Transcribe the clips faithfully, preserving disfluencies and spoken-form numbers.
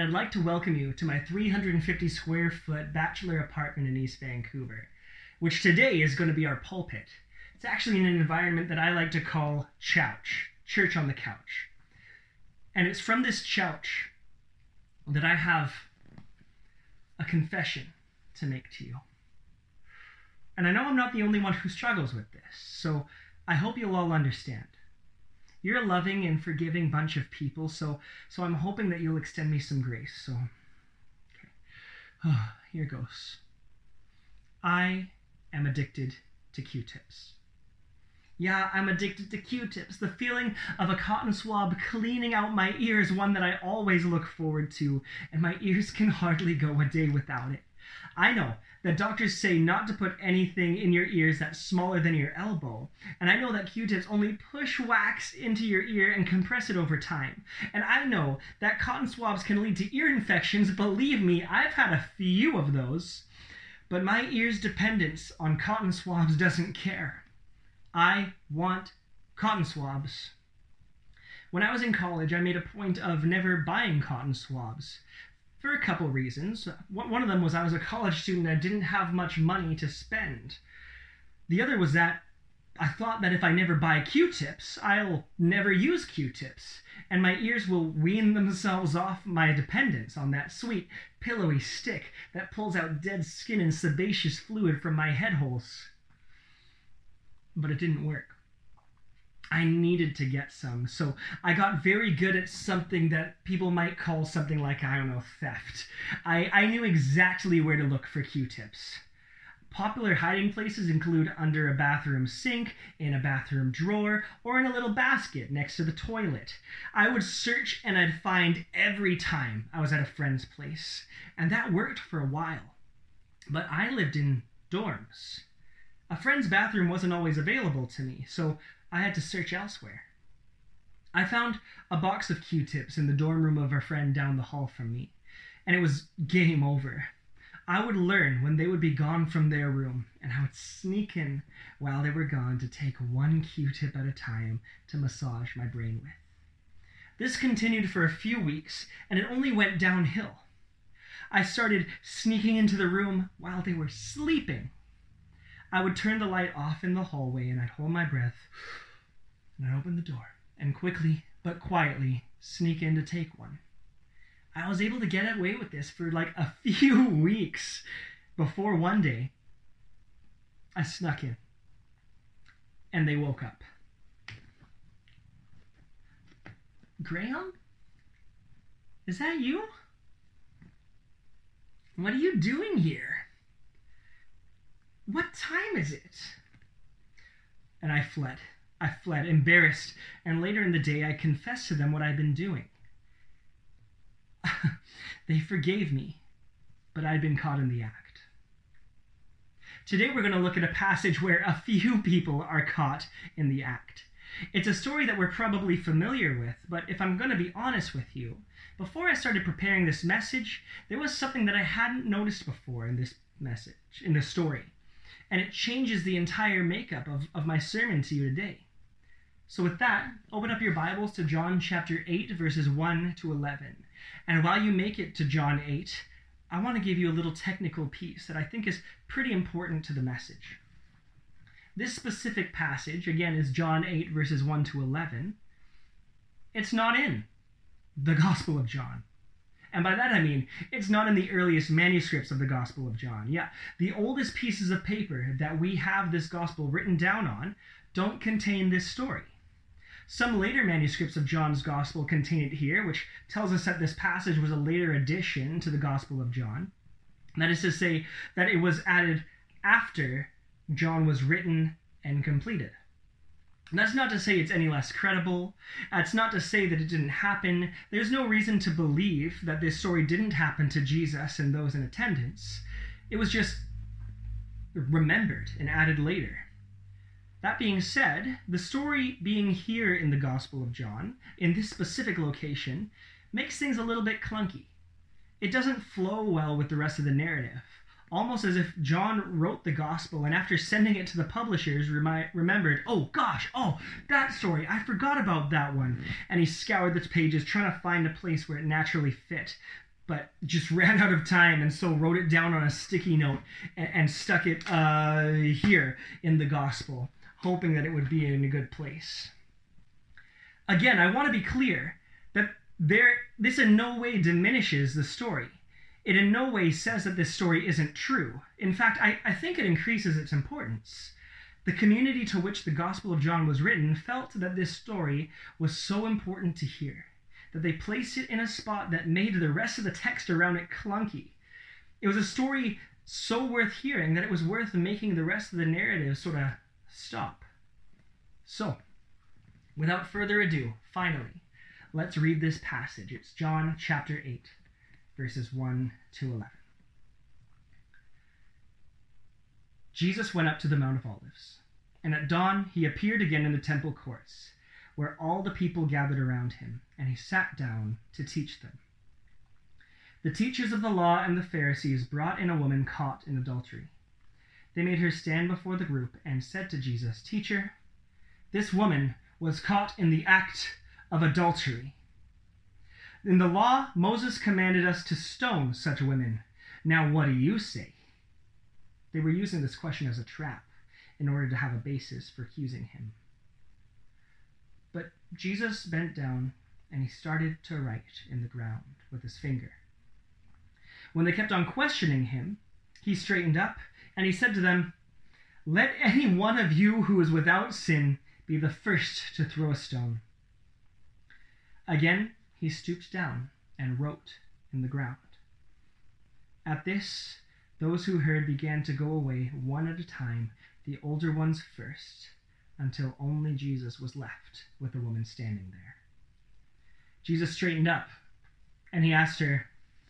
and I'd like to welcome you to my three hundred fifty square foot bachelor apartment in East Vancouver, which today is going to be our pulpit. It's actually in an environment that I like to call chouch, church on the couch. And it's from this chouch that I have a confession to make to you. And I know I'm not the only one who struggles with this, so I hope you'll all understand. You're a loving and forgiving bunch of people, so so I'm hoping that you'll extend me some grace. So, okay. Oh, here goes. I am addicted to Q-tips. Yeah, I'm addicted to Q-tips. The feeling of a cotton swab cleaning out my ears is one that I always look forward to, and my ears can hardly go a day without it. I know that doctors say not to put anything in your ears that's smaller than your elbow, and I know that Q-tips only push wax into your ear and compress it over time. And I know that cotton swabs can lead to ear infections. Believe me, I've had a few of those. But my ear's dependence on cotton swabs doesn't care. I want cotton swabs. When I was in college, I made a point of never buying cotton swabs. For a couple reasons. One of them was I was a college student and I didn't have much money to spend. The other was that I thought that if I never buy Q-tips, I'll never use Q-tips, and my ears will wean themselves off my dependence on that sweet, pillowy stick that pulls out dead skin and sebaceous fluid from my head holes. But it didn't work. I needed to get some, so I got very good at something that people might call something like, I don't know, theft. I, I knew exactly where to look for Q-tips. Popular hiding places include under a bathroom sink, in a bathroom drawer, or in a little basket next to the toilet. I would search and I'd find every time I was at a friend's place, and that worked for a while. But I lived in dorms. A friend's bathroom wasn't always available to me, so I had to search elsewhere. I found a box of Q-tips in the dorm room of a friend down the hall from me, and it was game over. I would learn when they would be gone from their room, and I would sneak in while they were gone to take one Q-tip at a time to massage my brain with. This continued for a few weeks, and it only went downhill. I started sneaking into the room while they were sleeping. I would turn the light off in the hallway, and I'd hold my breath, and I'd open the door, and quickly but quietly sneak in to take one. I was able to get away with this for like a few weeks before one day I snuck in, and they woke up. Graham? Is that you? What are you doing here? What time is it? And I fled. I fled, embarrassed, and later in the day I confessed to them what I'd been doing. They forgave me, but I'd been caught in the act. Today we're going to look at a passage where a few people are caught in the act. It's a story that we're probably familiar with, but if I'm going to be honest with you, before I started preparing this message, there was something that I hadn't noticed before in this message, in this story. And it changes the entire makeup of, of my sermon to you today. So with that, open up your Bibles to John chapter eight, verses one to eleven. And while you make it to John eight, I want to give you a little technical piece that I think is pretty important to the message. This specific passage, again, is John eight, verses one to eleven. It's not in the Gospel of John. And by that I mean, it's not in the earliest manuscripts of the Gospel of John. Yeah, the oldest pieces of paper that we have this Gospel written down on don't contain this story. Some later manuscripts of John's Gospel contain it here, which tells us that this passage was a later addition to the Gospel of John. That is to say, that it was added after John was written and completed. That's not to say it's any less credible. That's not to say that it didn't happen. There's no reason to believe that this story didn't happen to Jesus and those in attendance. It was just remembered and added later. That being said, the story being here in the Gospel of John, in this specific location, makes things a little bit clunky. It doesn't flow well with the rest of the narrative. Almost as if John wrote the gospel and after sending it to the publishers remi- remembered, oh gosh, oh, that story, I forgot about that one. And he scoured the pages trying to find a place where it naturally fit. but just ran out of time and so wrote it down on a sticky note and, and stuck it uh, here in the gospel, hoping that it would be in a good place. Again, I want to be clear that there, this in no way diminishes the story. It in no way says that this story isn't true. In fact, I, I think it increases its importance. The community to which the Gospel of John was written felt that this story was so important to hear that they placed it in a spot that made the rest of the text around it clunky. It was a story so worth hearing that it was worth making the rest of the narrative sort of stop. So, without further ado, finally, let's read this passage. It's John chapter eight, verses one to eleven. Jesus went up to the Mount of Olives, and at dawn he appeared again in the temple courts, where all the people gathered around him, and he sat down to teach them. The teachers of the law and the Pharisees brought in a woman caught in adultery. They made her stand before the group and said to Jesus, "Teacher, this woman was caught in the act of adultery. In the law, Moses commanded us to stone such women. Now what do you say?" They were using this question as a trap in order to have a basis for accusing him. But Jesus bent down and he started to write in the ground with his finger. When they kept on questioning him, he straightened up and he said to them, "Let any one of you who is without sin be the first to throw a stone." Again, he stooped down and wrote in the ground. At this, those who heard began to go away one at a time, the older ones first, until only Jesus was left with the woman standing there. Jesus straightened up and he asked her,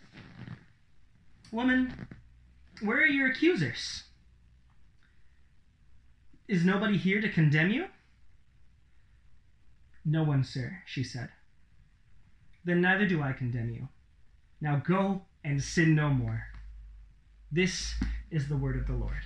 "Woman, where are your accusers? Is nobody here to condemn you?" "No one, sir," she said. "Then neither do I condemn you. Now go and sin no more." This is the word of the Lord.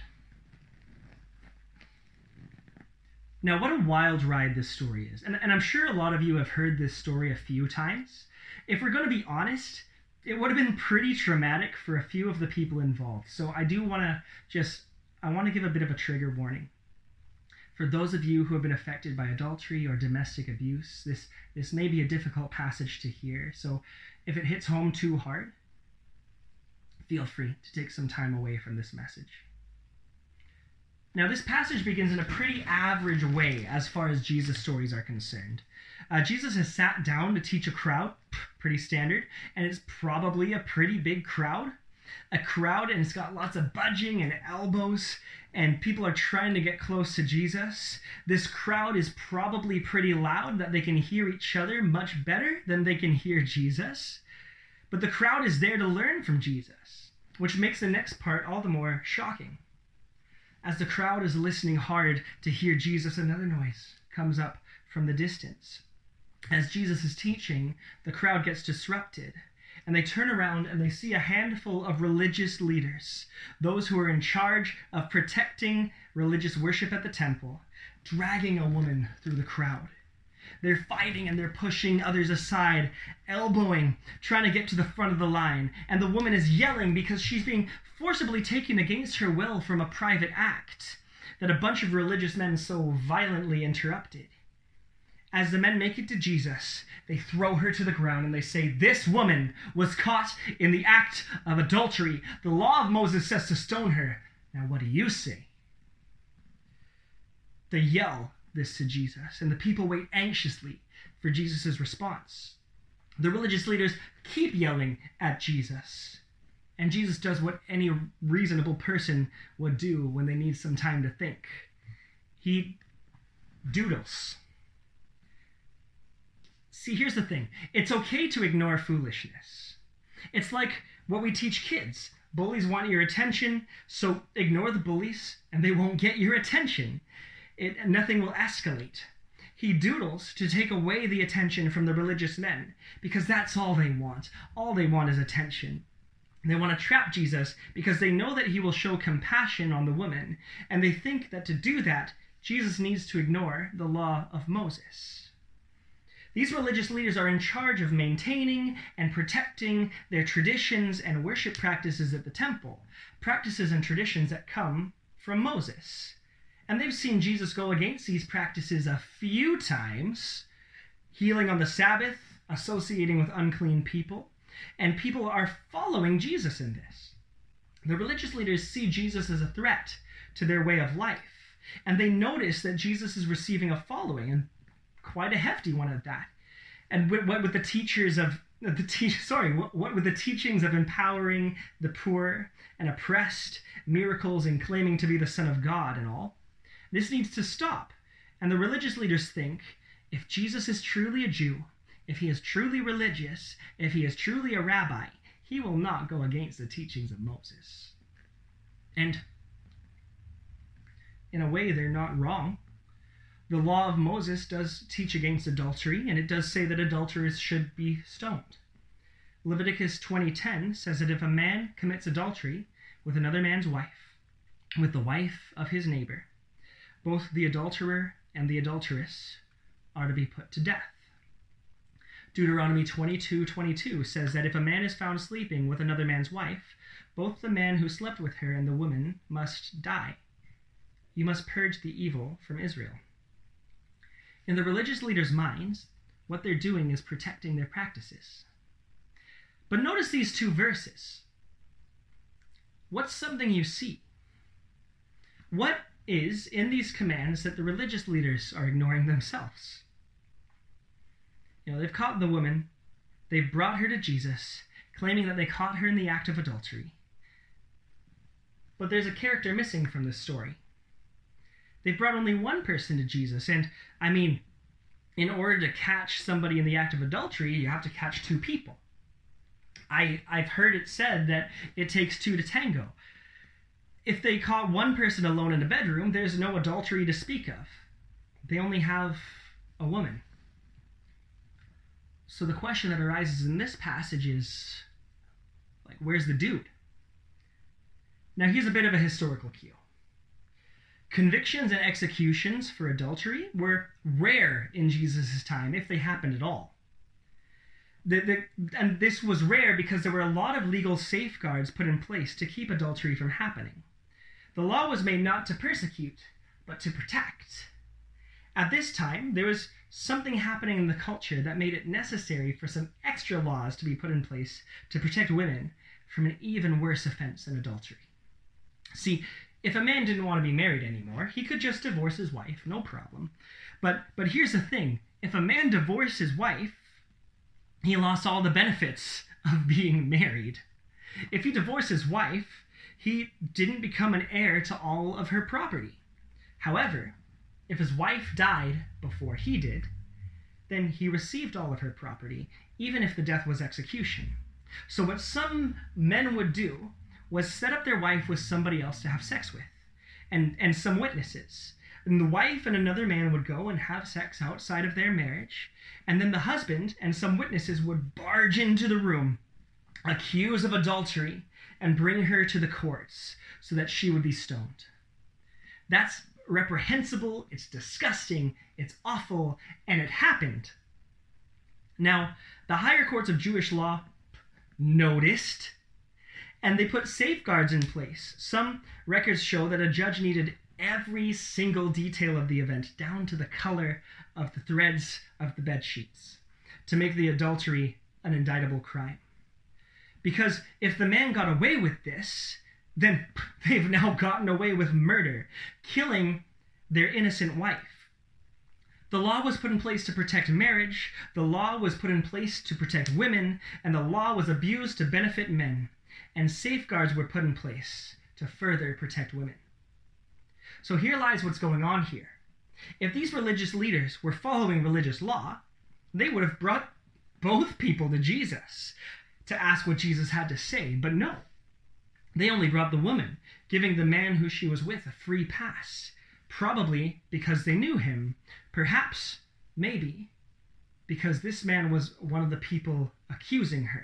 Now, what a wild ride this story is. And, and I'm sure a lot of you have heard this story a few times. If we're going to be honest, it would have been pretty traumatic for a few of the people involved. So I do want to just, I want to give a bit of a trigger warning. For those of you who have been affected by adultery or domestic abuse, this, this may be a difficult passage to hear. So if it hits home too hard, feel free to take some time away from this message. Now, this passage begins in a pretty average way as far as Jesus' stories are concerned. Uh, Jesus has sat down to teach a crowd, pretty standard, and it's probably a pretty big crowd. A crowd, and it's got lots of budging and elbows, and people are trying to get close to Jesus. This crowd is probably pretty loud that they can hear each other much better than they can hear Jesus. But the crowd is there to learn from Jesus, which makes the next part all the more shocking. As the crowd is listening hard to hear Jesus, another noise comes up from the distance. As Jesus is teaching, the crowd gets disrupted, and they turn around and they see a handful of religious leaders, those who are in charge of protecting religious worship at the temple, dragging a woman through the crowd. They're fighting and they're pushing others aside, elbowing, trying to get to the front of the line. And the woman is yelling because she's being forcibly taken against her will from a private act that a bunch of religious men so violently interrupted. As the men make it to Jesus, they throw her to the ground and they say, "This woman was caught in the act of adultery. The law of Moses says to stone her. Now what do you say?" They yell this to Jesus, and the people wait anxiously for Jesus' response. The religious leaders keep yelling at Jesus, and Jesus does what any reasonable person would do when they need some time to think. He doodles. See, here's the thing. It's okay to ignore foolishness. It's like what we teach kids. Bullies want your attention, so ignore the bullies, and they won't get your attention. It, nothing will escalate. He doodles to take away the attention from the religious men, because that's all they want. All they want is attention. They want to trap Jesus because they know that he will show compassion on the woman, and they think that to do that, Jesus needs to ignore the law of Moses. These religious leaders are in charge of maintaining and protecting their traditions and worship practices at the temple, practices and traditions that come from Moses. And they've seen Jesus go against these practices a few times, healing on the Sabbath, associating with unclean people, and people are following Jesus in this. The religious leaders see Jesus as a threat to their way of life, and they notice that Jesus is receiving a following, and quite a hefty one at that. And what with the teachers of the te- sorry, what, what with the teachings of empowering the poor and oppressed, miracles and claiming to be the Son of God and all, this needs to stop. And the religious leaders think, if Jesus is truly a Jew, if he is truly religious, if he is truly a rabbi, he will not go against the teachings of Moses. And in a way, they're not wrong. The law of Moses does teach against adultery, and it does say that adulterers should be stoned. Leviticus twenty ten says that if a man commits adultery with another man's wife, with the wife of his neighbor, both the adulterer and the adulteress are to be put to death. Deuteronomy twenty-two twenty-two says that if a man is found sleeping with another man's wife, both the man who slept with her and the woman must die. You must purge the evil from Israel. In the religious leaders' minds, what they're doing is protecting their practices. But notice these two verses. What's something you see? What is in these commands that the religious leaders are ignoring themselves? You know, they've caught the woman, they've brought her to Jesus, claiming that they caught her in the act of adultery. But there's a character missing from this story. They've brought only one person to Jesus, and, I mean, in order to catch somebody in the act of adultery, you have to catch two people. I, I've heard it said that it takes two to tango. If they caught one person alone in a bedroom, there's no adultery to speak of. They only have a woman. So the question that arises in this passage is, like, where's the dude? Now, here's a bit of a historical cue. Convictions and executions for adultery were rare in Jesus' time, if they happened at all. The, the, and this was rare because there were a lot of legal safeguards put in place to keep adultery from happening. The law was made not to persecute, but to protect. At this time, there was something happening in the culture that made it necessary for some extra laws to be put in place to protect women from an even worse offense than adultery. See, if a man didn't want to be married anymore, he could just divorce his wife, no problem. But but here's the thing, if a man divorced his wife, he lost all the benefits of being married. If he divorced his wife, he didn't become an heir to all of her property. However, if his wife died before he did, then he received all of her property, even if the death was execution. So what some men would do was set up their wife with somebody else to have sex with, and, and some witnesses. And the wife and another man would go and have sex outside of their marriage, and then the husband and some witnesses would barge into the room, accuse of adultery, and bring her to the courts so that she would be stoned. That's reprehensible, it's disgusting, it's awful, and it happened. Now, the higher courts of Jewish law noticed, and they put safeguards in place. Some records show that a judge needed every single detail of the event, down to the color of the threads of the bed sheets, to make the adultery an indictable crime. Because if the man got away with this, then they've now gotten away with murder, killing their innocent wife. The law was put in place to protect marriage, the law was put in place to protect women, and the law was abused to benefit men, and safeguards were put in place to further protect women. So here lies what's going on here. If these religious leaders were following religious law, they would have brought both people to Jesus to ask what Jesus had to say, but no. They only brought the woman, giving the man who she was with a free pass, probably because they knew him, perhaps, maybe, because this man was one of the people accusing her.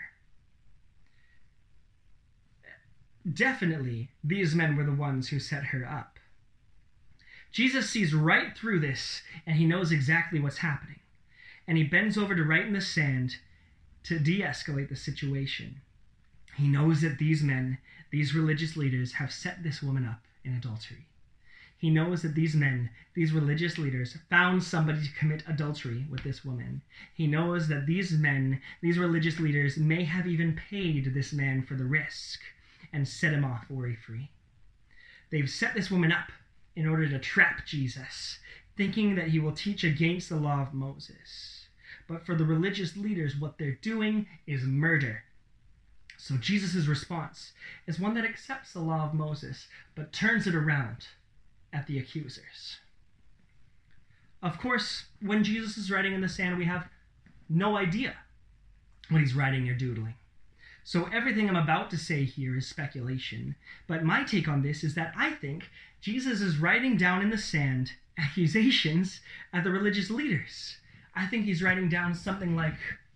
Definitely, these men were the ones who set her up. Jesus sees right through this, and he knows exactly what's happening. and he bends over to write in the sand to de-escalate the situation. He knows that these men, these religious leaders, have set this woman up in adultery. He knows that these men, these religious leaders, found somebody to commit adultery with this woman. He knows that these men, these religious leaders, may have even paid this man for the risk and set him off worry-free. They've set this woman up in order to trap Jesus, thinking that he will teach against the law of Moses. But for the religious leaders, what they're doing is murder. So Jesus' response is one that accepts the law of Moses, but turns it around at the accusers. Of course, when Jesus is writing in the sand, we have no idea what he's writing or doodling. So everything I'm about to say here is speculation, but my take on this is that I think Jesus is writing down in the sand accusations at the religious leaders. I think he's writing down something like,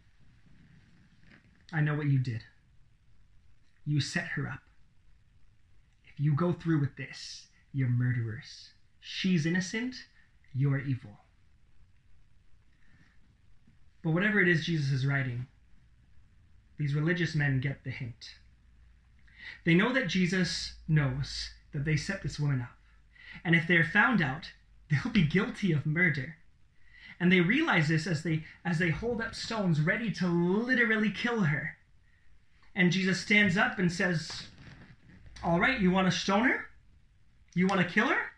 I know what you did. You set her up. If you go through with this, you're murderers. She's innocent, you're evil. But whatever it is Jesus is writing, these religious men get the hint. They know that Jesus knows that they set this woman up. And if they're found out, they'll be guilty of murder. And they realize this as they as they hold up stones ready to literally kill her. And Jesus stands up and says, all right, you want to stone her? You want to kill her?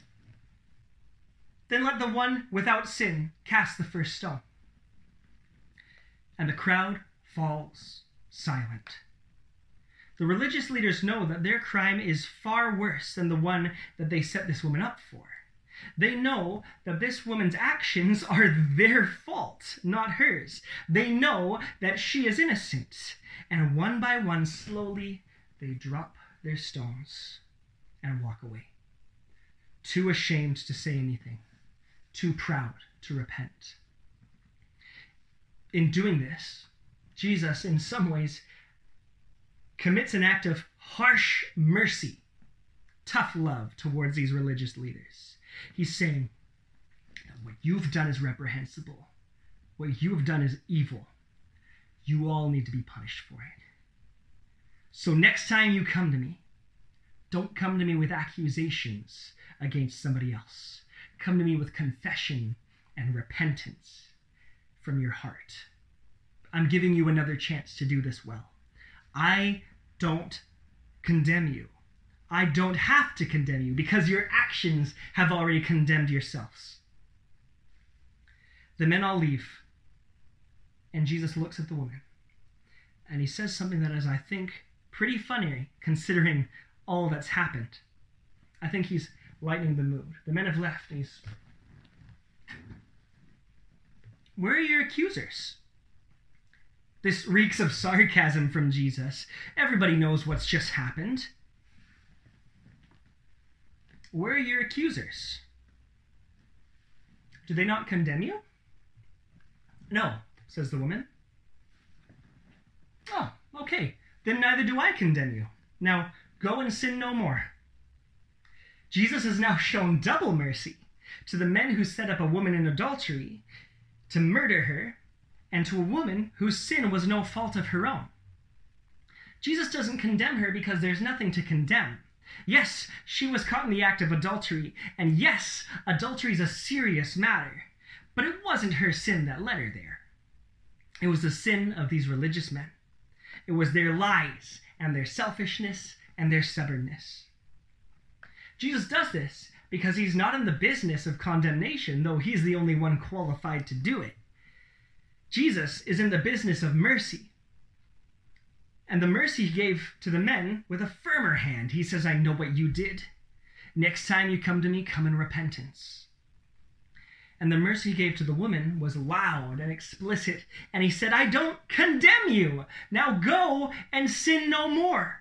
Then let the one without sin cast the first stone. And the crowd falls silent. The religious leaders know that their crime is far worse than the one that they set this woman up for. They know that this woman's actions are their fault, not hers. They know that she is innocent. And one by one, slowly, they drop their stones and walk away. Too ashamed to say anything. Too proud to repent. In doing this, Jesus, in some ways, commits an act of harsh mercy, tough love towards these religious leaders. He's saying that what you've done is reprehensible. What you have done is evil. You all need to be punished for it. So next time you come to me, don't come to me with accusations against somebody else. Come to me with confession and repentance from your heart. I'm giving you another chance to do this well. I don't condemn you. I don't have to condemn you because your actions have already condemned yourselves. The men all leave, and Jesus looks at the woman, and he says something that is, I think, pretty funny considering all that's happened. I think he's lightening the mood. The men have left, and he's, where are your accusers? This reeks of sarcasm from Jesus. Everybody knows what's just happened. Where are your accusers? Do they not condemn you? No, says the woman. Oh, okay. Then neither do I condemn you. Now, go and sin no more. Jesus has now shown double mercy to the men who set up a woman in adultery to murder her, and to a woman whose sin was no fault of her own. Jesus doesn't condemn her because there's nothing to condemn. Yes, she was caught in the act of adultery, and yes, adultery is a serious matter, but it wasn't her sin that led her there. It was the sin of these religious men. It was their lies and their selfishness and their stubbornness. Jesus does this because he's not in the business of condemnation, though he's the only one qualified to do it. Jesus is in the business of mercy. And the mercy he gave to the men with a firmer hand. He says, I know what you did. Next time you come to me, come in repentance. And the mercy he gave to the woman was loud and explicit. And he said, I don't condemn you. Now go and sin no more.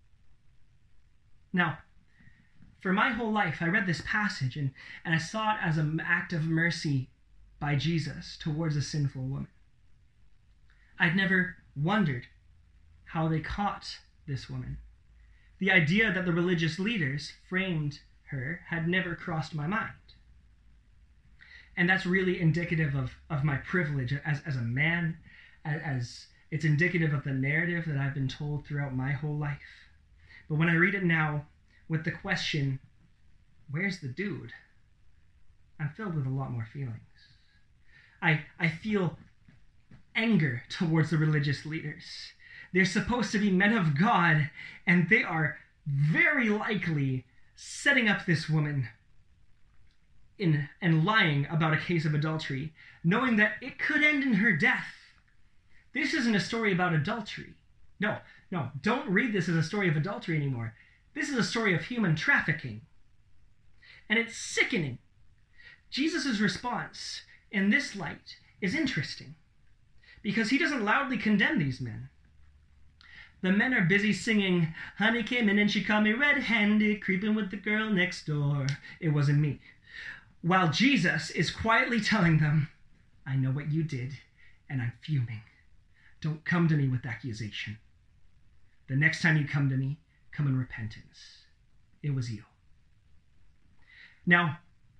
Now, for my whole life, I read this passage and, and I saw it as an act of mercy by Jesus towards a sinful woman. I'd never wondered how they caught this woman. The idea that the religious leaders framed her had never crossed my mind. And that's really indicative of, of my privilege as, as a man, as, as it's indicative of the narrative that I've been told throughout my whole life. But when I read it now with the question, where's the dude? I'm filled with a lot more feelings. I, I feel anger towards the religious leaders. They're supposed to be men of God, and they are very likely setting up this woman in and lying about a case of adultery, knowing that it could end in her death. This isn't a story about adultery. No, no, don't read this as a story of adultery anymore. This is a story of human trafficking. And it's sickening. Jesus' response in this light is interesting because he doesn't loudly condemn these men. The men are busy singing, "Honey came in and she caught me red-handed, creeping with the girl next door. It wasn't me." While Jesus is quietly telling them, "I know what you did, and I'm fuming. Don't come to me with accusation. The next time you come to me, come in repentance. It was you." Now,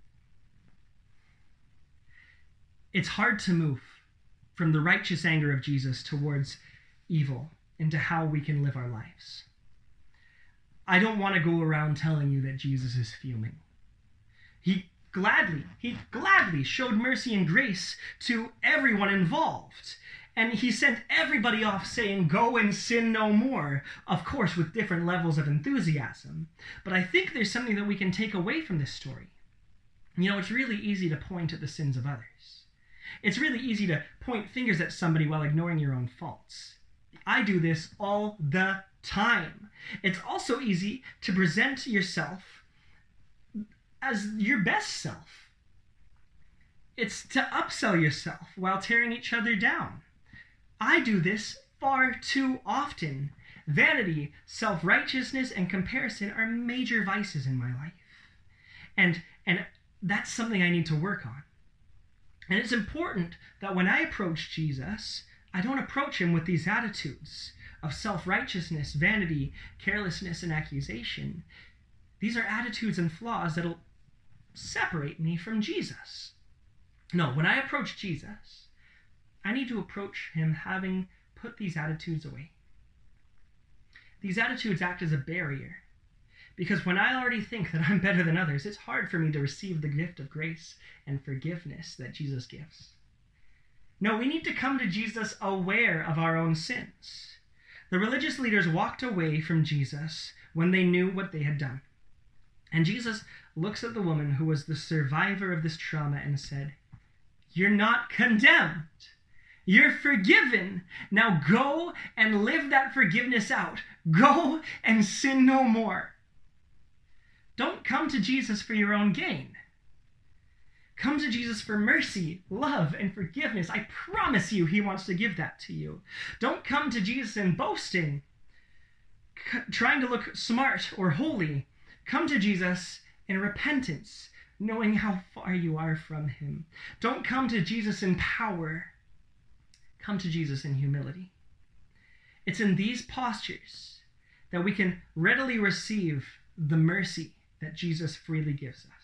it's hard to move from the righteous anger of Jesus towards evil into how we can live our lives. I don't want to go around telling you that Jesus is fuming. He gladly, he gladly showed mercy and grace to everyone involved. And he sent everybody off saying, "Go and sin no more," of course, with different levels of enthusiasm. But I think there's something that we can take away from this story. You know, it's really easy to point at the sins of others. It's really easy to point fingers at somebody while ignoring your own faults. I do this all the time. It's also easy to present yourself as your best self. It's to upsell yourself while tearing each other down. I do this far too often. Vanity, self-righteousness, and comparison are major vices in my life. And, and that's something I need to work on. And it's important that when I approach Jesus, I don't approach him with these attitudes of self-righteousness, vanity, carelessness, and accusation. These are attitudes and flaws that'll separate me from Jesus. No, when I approach Jesus, I need to approach him having put these attitudes away. These attitudes act as a barrier, because when I already think that I'm better than others, it's hard for me to receive the gift of grace and forgiveness that Jesus gives. No, we need to come to Jesus aware of our own sins. The religious leaders walked away from Jesus when they knew what they had done. And Jesus looks at the woman who was the survivor of this trauma and said, "You're not condemned. You're forgiven. Now go and live that forgiveness out. Go and sin no more." Don't come to Jesus for your own gain. Come to Jesus for mercy, love, and forgiveness. I promise you he wants to give that to you. Don't come to Jesus in boasting, c- trying to look smart or holy. Come to Jesus in repentance, knowing how far you are from him. Don't come to Jesus in power. Come to Jesus in humility. It's in these postures that we can readily receive the mercy that Jesus freely gives us.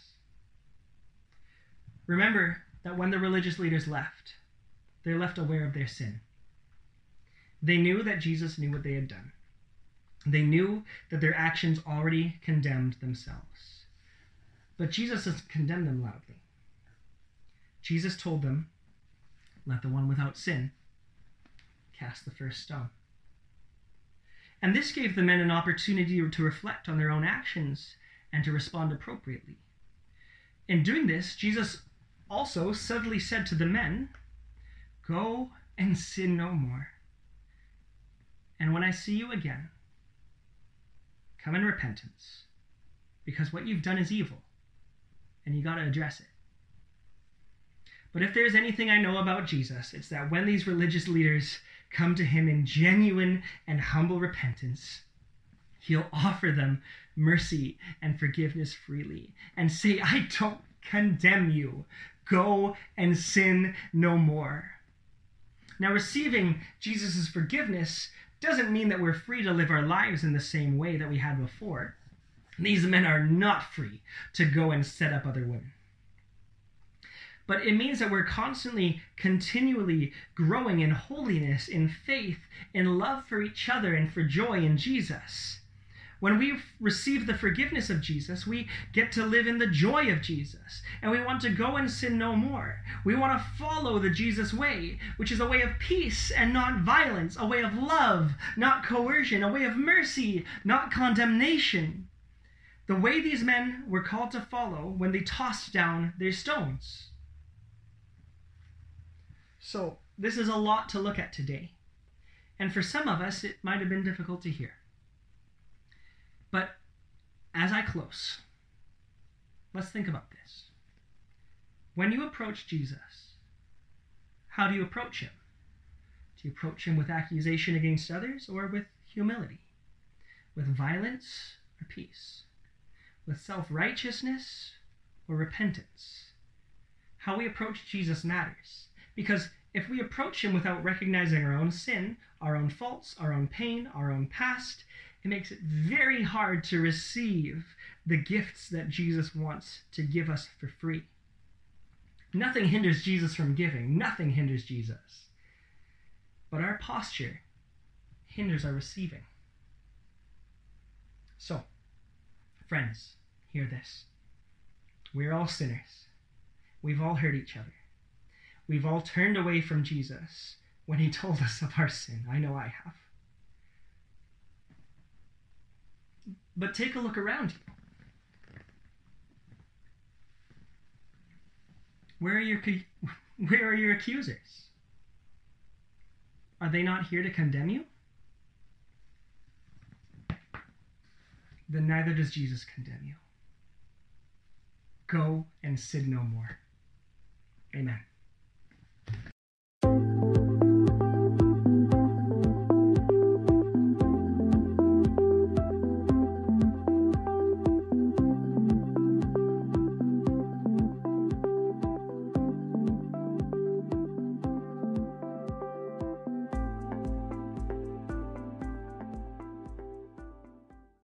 Remember that when the religious leaders left, they left aware of their sin. They knew that Jesus knew what they had done. They knew that their actions already condemned themselves. But Jesus doesn't condemn them loudly. Jesus told them, "Let the one without sin cast the first stone." And this gave the men an opportunity to reflect on their own actions and to respond appropriately. In doing this, Jesus also subtly said to the men, "Go and sin no more. And when I see you again, come in repentance, because what you've done is evil, and you got to address it." But if there's anything I know about Jesus, it's that when these religious leaders come to him in genuine and humble repentance, he'll offer them mercy and forgiveness freely and say, "I don't condemn you. Go and sin no more." Now, receiving Jesus' forgiveness doesn't mean that we're free to live our lives in the same way that we had before. These men are not free to go and set up other women. but it means that we're constantly, continually growing in holiness, in faith, in love for each other, and for joy in Jesus. When we receive the forgiveness of Jesus, we get to live in the joy of Jesus. And we want to go and sin no more. We want to follow the Jesus way, which is a way of peace and not violence, a way of love, not coercion, a way of mercy, not condemnation. The way these men were called to follow when they tossed down their stones. So, this is a lot to look at today. And for some of us, it might have been difficult to hear. But as I close, let's think about this. When you approach Jesus, how do you approach him? Do you approach him with accusation against others or with humility? With violence or peace? With self-righteousness or repentance? How we approach Jesus matters. Because if we approach him without recognizing our own sin, our own faults, our own pain, our own past, it makes it very hard to receive the gifts that Jesus wants to give us for free. Nothing hinders Jesus from giving. Nothing hinders Jesus. But our posture hinders our receiving. So, friends, hear this. We're all sinners. We've all hurt each other. We've all turned away from Jesus when he told us of our sin. I know I have. But take a look around you. Where are your, where are your accusers? Are they not here to condemn you? Then neither does Jesus condemn you. Go and sin no more. Amen.